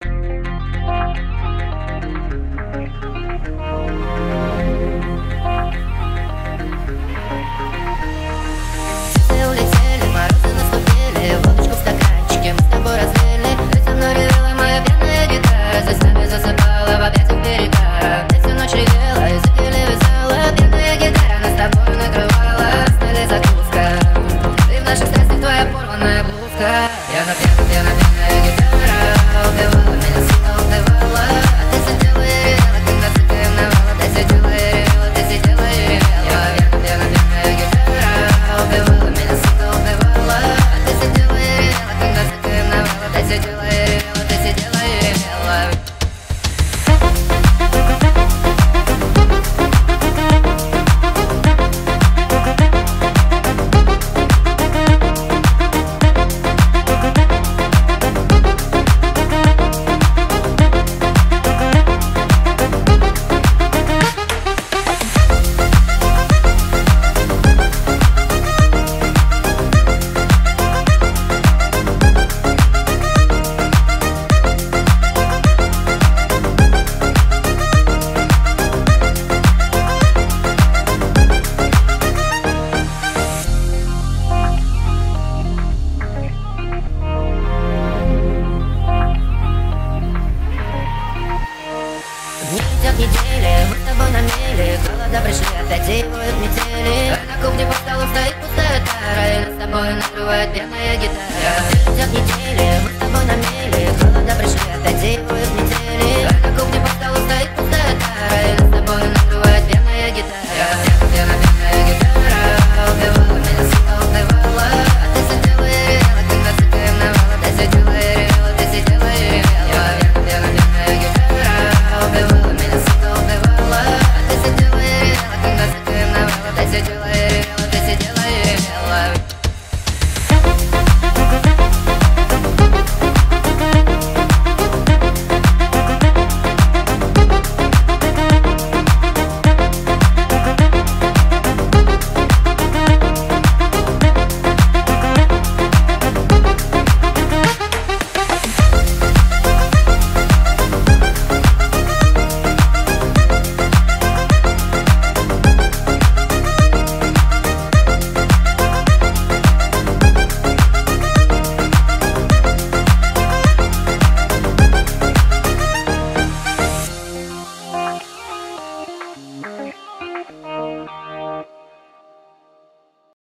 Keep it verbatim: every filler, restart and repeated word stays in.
Я на пьяна, пьяна, пьяная гитара убивала меня, сука, убивала. А ты сидела и ревела, когда сука ревновала. Ты сидела и ревела, ты сидела и ревела. Я пьяна, пьяна, пьяная гитара убивала меня, сука, убивала. А ты сидела и ревела, когда сука ревновала. Ты сидела и ревела, ты сидела и ревела. Идет недели, мы с тобой на мели. Холода пришли, опять зимуют метели. А на кухне по столу стоит пустая тара, и нас с тобой накрывает пьяная гитара. Идет недели, мы с тобой на мели. Холода пришли,